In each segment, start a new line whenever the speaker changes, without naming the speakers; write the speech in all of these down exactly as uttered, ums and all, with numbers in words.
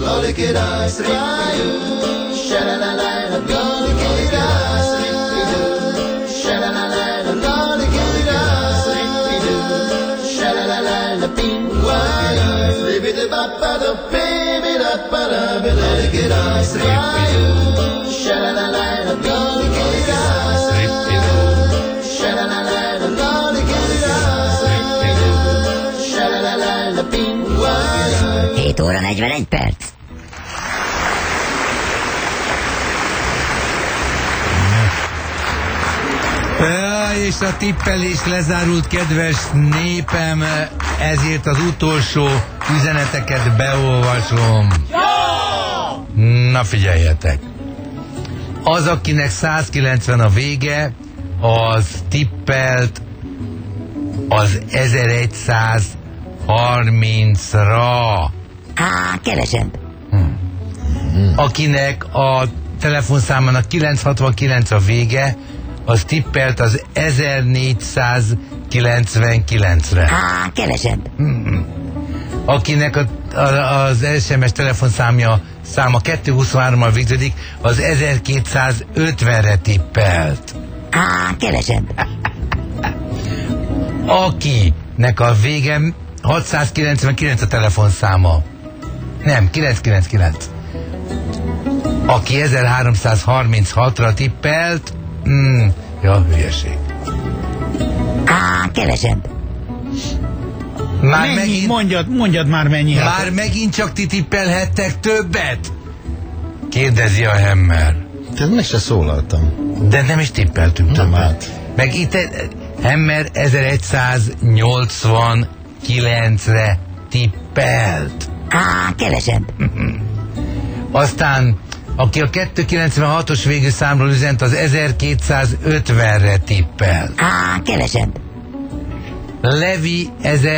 Look at us, sha-la-la-la, look at us, sha-la-la-la, look at us, sha-la-la-la, ping-wah, baby-da-ba-ba-da, baby-da-ba-da, look at us, sha-la-la-la, look at us, sha-la-la-la, look at us, sha-la-la-la, ping-wah.
hét óra negyvenegy perc.
Ja, és a tippelés lezárult, kedves népem, ezért az utolsó üzeneteket beolvasom. Na figyeljetek! Az, akinek száz kilencven a vége, az tippelt az ezeregyszázharmincra.
Á, kevesebb.
Hmm. Akinek a telefonszámának kilencszázhatvankilenc a vége, az tippelt az ezernégyszázkilencvenkilencre.
Á, kevesebb.
Hmm. Akinek a, a, az es em es telefonszámja száma kétszázhuszonhárommal végződik, az ezerkétszázötvenre tippelt.
Á, kevesebb.
Akinek a vége hatszázkilencvenkilenc a telefonszáma. Nem, kilencszázkilencvenkilenc. Aki ezerháromszázharminchatra tippelt, mm, ja, hülyeség.
Á, kevesebb.
Már
mennyi?
megint,
Mondjad, mondjad már mennyi.
már hát. Megint csak ti tippelhettek többet? Kérdezi a Hemmer.
Te meg se szólaltam.
De nem is tippeltünk
Nem
többet.
hát.
Meg itt Hemmer ezeregyszáznyolcvankilencre tippelt.
Á, kevesebb.
Aztán, aki a kétszázkilencvenhatos végű számról üzent, az ezerkétszázötvenre tippel.
Á, kevesebb.
Levi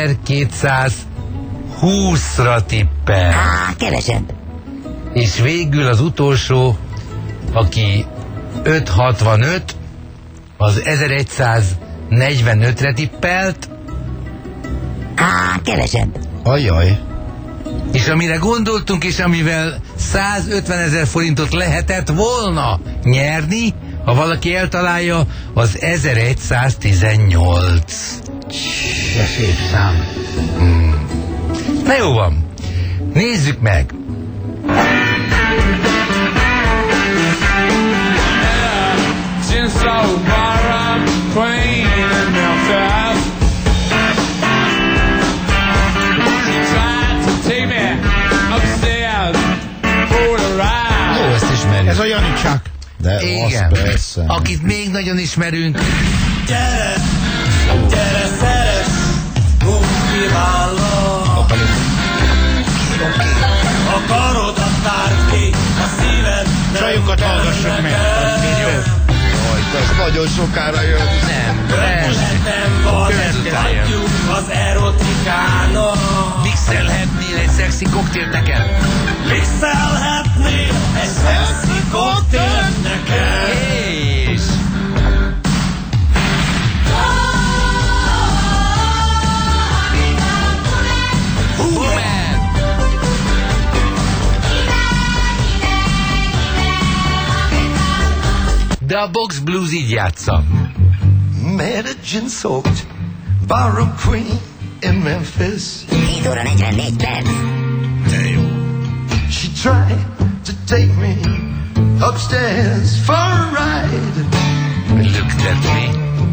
ezerkétszázhúszra tippel.
Á, kevesebb.
És végül az utolsó, aki ötszázhatvanöt, az ezeregyszáznegyvenötre tippelt.
Á, kevesebb.
Ajaj.
És amire gondoltunk, és amivel százötvenezer forintot lehetett volna nyerni, ha valaki eltalálja, az ezeregyszáztizennyolc.
De szép szám.
Hmm. Na jó van, nézzük meg.
Jó, ezt ismerjük.
Ez a Janicsák.
De
igen,
az persze.
akit még nagyon ismerünk.
Gyere, gyere, szeres, Gumpi vállal. A karodat tárd ki, a szíved nem
Csajokat hallgassuk meg.
Ez nagyon sokára jön.
Nem, nem.
nem van, hagyjuk az erotikának.
Mixelhetnél egy szexi koktélt nekem?
Mixelhetnél egy szexi koktélt nekem.
És... De a Box Blues így játsza.
Met a gin-soaked barroom queen in Memphis.
hét óra negyvennégy perc.
She tried to take me upstairs for a ride.
Looked at me.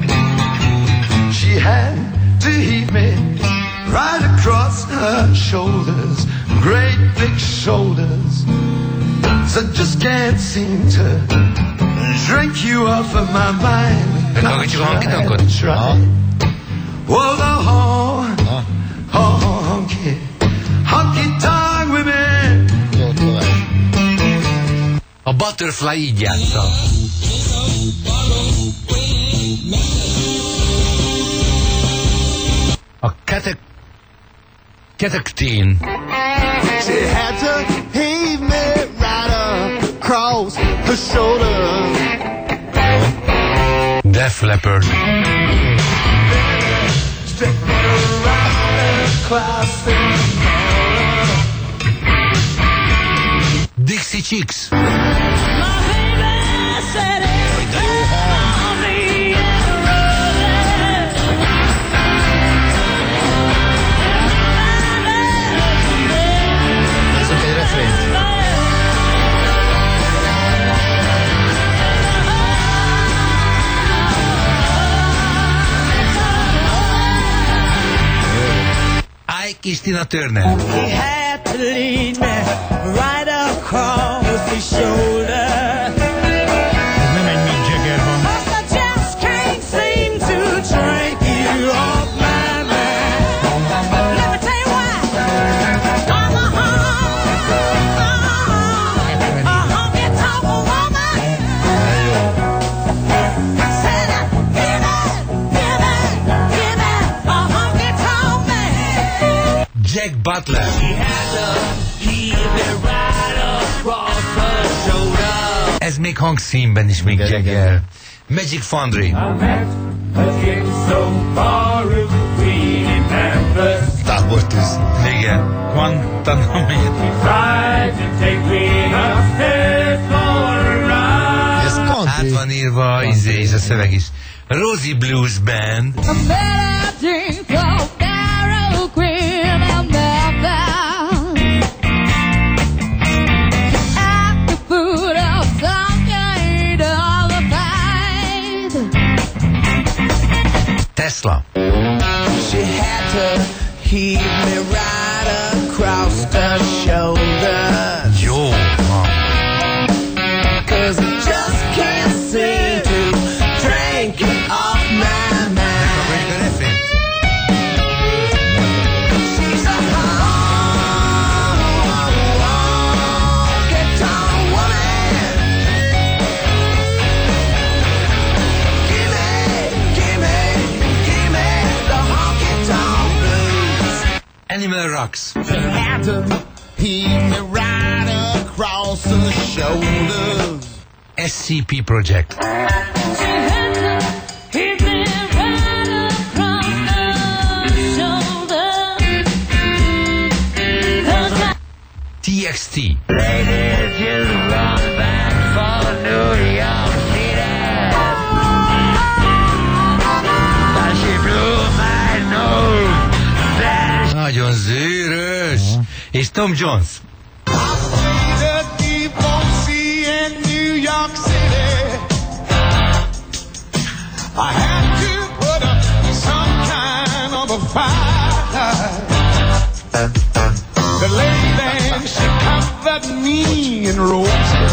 She had to heave me right across her shoulders, great big shoulders. So just can't seem to drink you off of my mind.
Meghallgatjuk a hangitankot?
Well, the honk, honky, honky tonk women.
Jó, tovább.
A Butterfly így játsza. A Katek... Katektin.
She had to heave me right across her shoulder.
Def Leppard. Pretty Chicks.
Nézzük egy refrént.
Kis Tina Turner.
He had to lead me right across his shoulder.
Ez nem egy Mick Jagger van.
Cause I just can't seem to drink you off my mind. Let me tell you why. I'm a honky, a honky tonk woman. Said I, give it, give it, give it, a honky tonk man.
Jack Butler. Ez még hangszínben is Mick Jagger. Magic Foundry.
Tábortűz.
Igen.
Guantanamo.
Ez
Hát
country.
van írva, izé, és a szöveg is. Rosie Blues Band.
A melody called Narrow Cream and Meltdown. At the foot of some kind of a fight.
Tesla.
She had to heave me right across the shoulder.
Jó van.
Cause I just can't seem to drink it off my mind.
Vagy a refrén.
She's a honky-tonk woman. Gimme, gimme, gimme the honky-tonk blues.
Animal Rocks.
She had to heave me right across the shoulders.
S C P Project.
She had to hit me right across the shoulder. 'Cause I
T X T. Nagyon zűrös. És Tom Jones.
The deep sea in New York City. I had to put up some kind of a fight. The lady, she covered me in roses.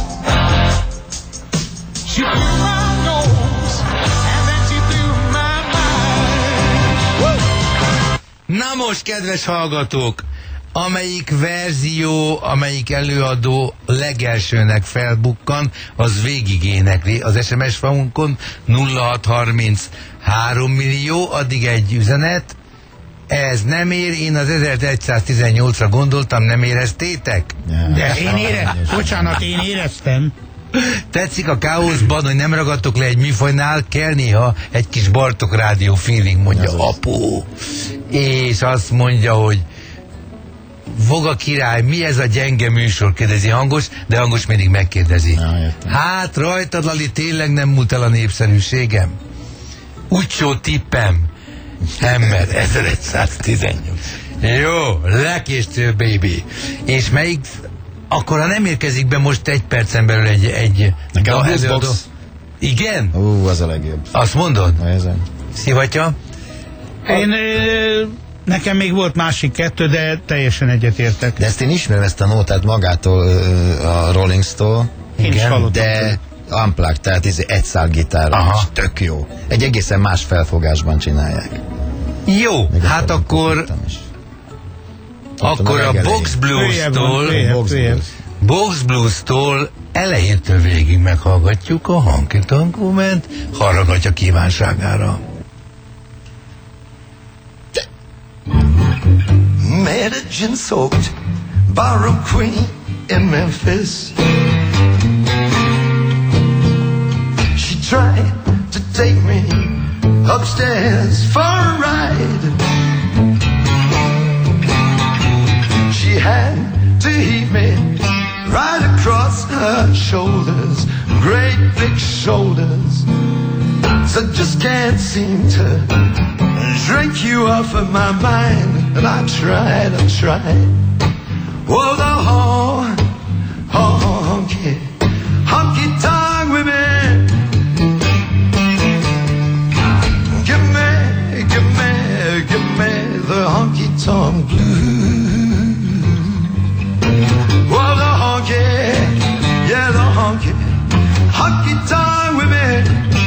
She blew my nose and then she blew my mind. Woo!
Na most, kedves hallgatók, amelyik verzió, amelyik előadó legelsőnek felbukkan, az végig énekli az es em es falunkon nulla hat harminc három millió, addig egy üzenet. Ez nem ér, én az ezeregyszáztizennyolcra gondoltam, nem éreztétek?
De én éreztem. Bocsánat, én éreztem.
Tetszik a káoszban, hogy nem ragadtok le egy műfajnál, kell néha egy kis Bartók Rádió feeling, mondja apu. És azt mondja, hogy Voga király, mi ez a gyenge műsor? Kérdezi Hangos, de Hangos mindig megkérdezi.
Ja, értem.
Hát rajtad, Lali, tényleg nem múlt el a népszerűségem? Úgysó tippem. Ember, ezeregyszáztizennyolc. Jó, lekéstől, baby. És melyik, akkor ha nem érkezik be most egy percen belül egy, egy
Nekem a
da-
Bluesbox.
előadó- Igen?
Ú, az a legjobb.
Azt mondod?
Na, ezen.
Szivatja?
Én, ö, nekem még volt másik kettő, de teljesen egyetértek.
De ezt én ismerem, ezt a nótát magától, ö, a Rolling Stone,
Én is hallottam.
de unplugged, tehát ez egy szál gitár,
Aha.
és tök jó. Egy egészen más felfogásban csinálják.
Jó,
Még
hát
akkor
akkor,
tudtam is.
akkor a
legelején.
Box
Följebb van,
Blues-tól,
följebb,
Box
följebb.
Blues.
Box Blues-tól elejétől végig meghallgatjuk a Honky Tonk Woman-t Harragatja kívánságára.
Met a gin-soaked barroom queen in Memphis. She tried to take me upstairs for a ride. She had to heat me right across her shoulders, great big shoulders. So just can't seem to drink you off of my mind. And I tried, I tried. Oh, the hon- honky, honky tonk women. Give me, give me, give me the honky tonk blues. Oh, the honky, yeah, the honky, honky tonk women.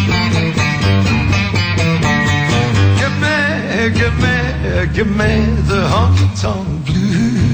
Give me, give me, give me the honky tonk blues.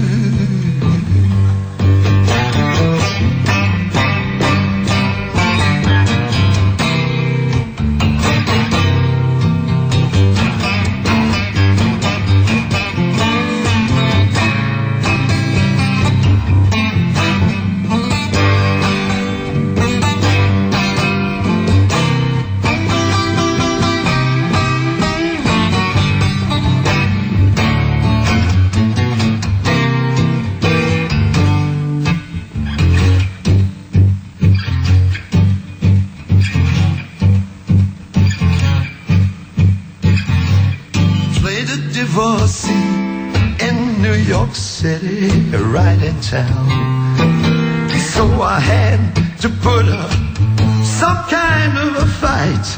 City, right in town. So I had to put up some kind of a fight.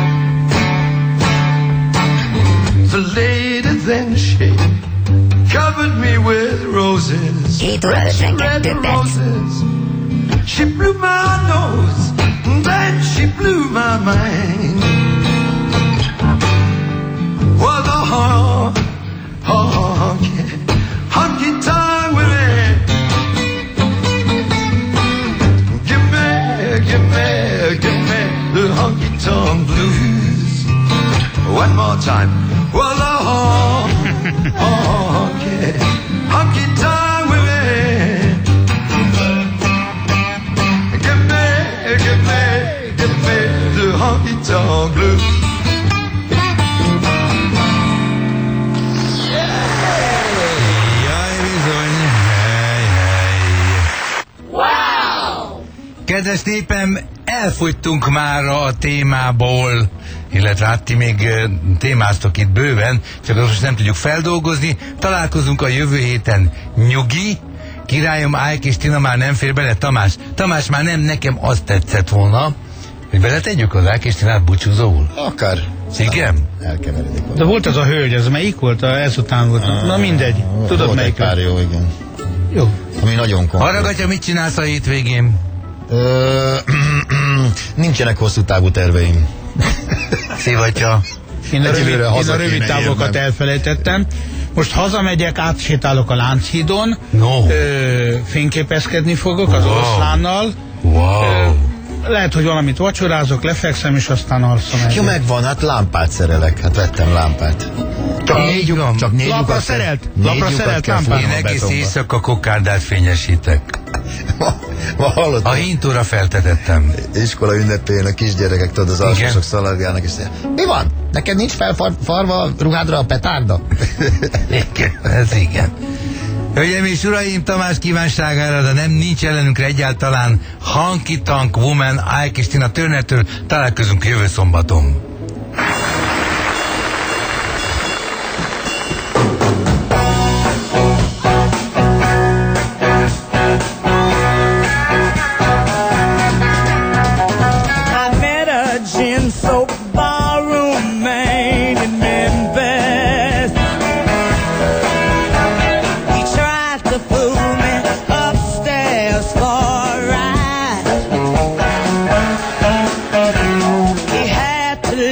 The lady then she covered me with roses,
Két óra ötvenkettő perc.
roses. She blew my nose, and then she blew my mind. Well, the honk, honky, honky tonk women. Give me, give me, give me the honky tonk blues. One more time. Well, the honk, honky, honky tonk women. Give me, give me, give me the honky tonk blues.
Kedves népem, elfogytunk már a témából, illetve hát ti még témáztok itt bőven, csak azt most nem tudjuk feldolgozni. Találkozunk a jövő héten. Nyugi, királyom Ájk és Tina már nem fér bele. Tamás, Tamás már nem, nekem azt tetszett volna, hogy beletegyük az Ájk és Tinát búcsúzóul.
Akár.
Igen?
Elkeveredik.
De volt az a hölgy, ez melyik volt? A, ezután volt. Na mindegy. Tudod
volt
melyik?
egy pár jó, igen.
Jó.
Ami nagyon konkrét.
Haragatja, mit csinálsz a hétvégén?
Ö, nincsenek hosszú távú terveim.
Szivatja.
Én a
Egy
rövid,
időre
én
haza
a rövid
kéne
távokat
érnem.
elfelejtettem. Most hazamegyek, átsétálok a Lánchídon,
No.
ö, fényképezkedni fogok az
Wow.
oroszlánnal.
Wow.
Ö, lehet, hogy valamit vacsorázok, lefekszem, és aztán alszom el.
Jó, megvan, hát lámpát szerelek. Hát vettem lámpát. Csak
Így
négy
van.
lyuk, csak négy
Lapra
lyukat
szerelt?
négy
Lapra
lyukat
szerelt
kell
lámpát?
Én
fúrnom
egész
betonba.
éjszaka kokárdát fényesítek.
Ma, ma
A
hallottam,
hintóra feltetettem.
iskola ünnepén a kisgyerekek, tudod, az
Igen.
alsósok szaladgálnak, és mondják, mi van? Neked nincs felfarva a ruhádra a petárda?
Igen, ez igen. Hölgyeim és uraim, Tamás kívánságára, de nem nincs ellenünkre egyáltalán Honky Tonk Woman, Ike és Tina Turnertől. Találkozunk jövő szombaton.
I met a gin soaked barroom man in Memphis. He tried to fool me upstairs for a ride. He had to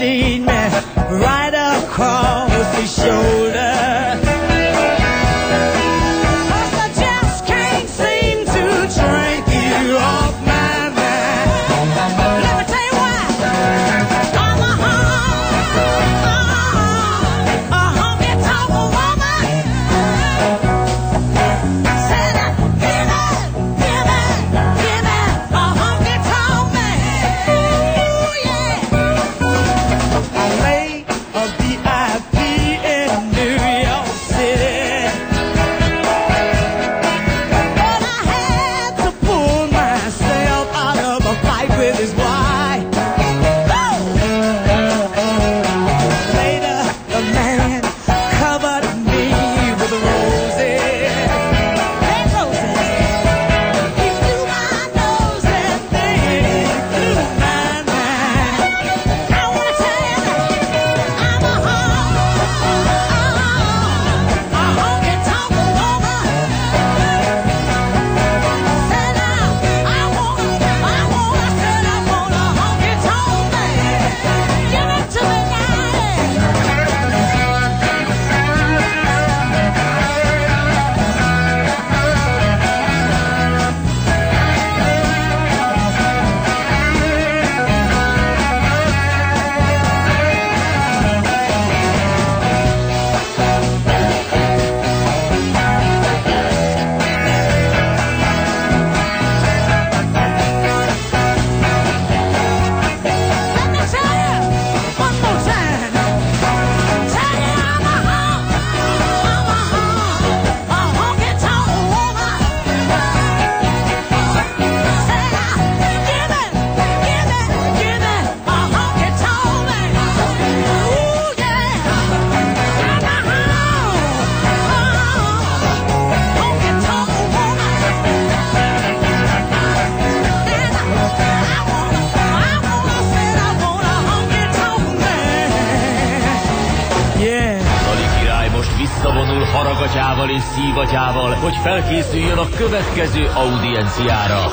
gatyával és szívatyával, hogy felkészüljön a következő audienciára.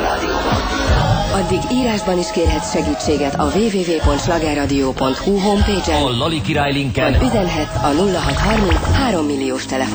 Addig írásban is kérhetsz segítséget a double-u double-u double pont slágerradio pont hu homepage-en,
A Lali Király linken
vagy üzenhetsz a nulla hat harminc három milliós telefon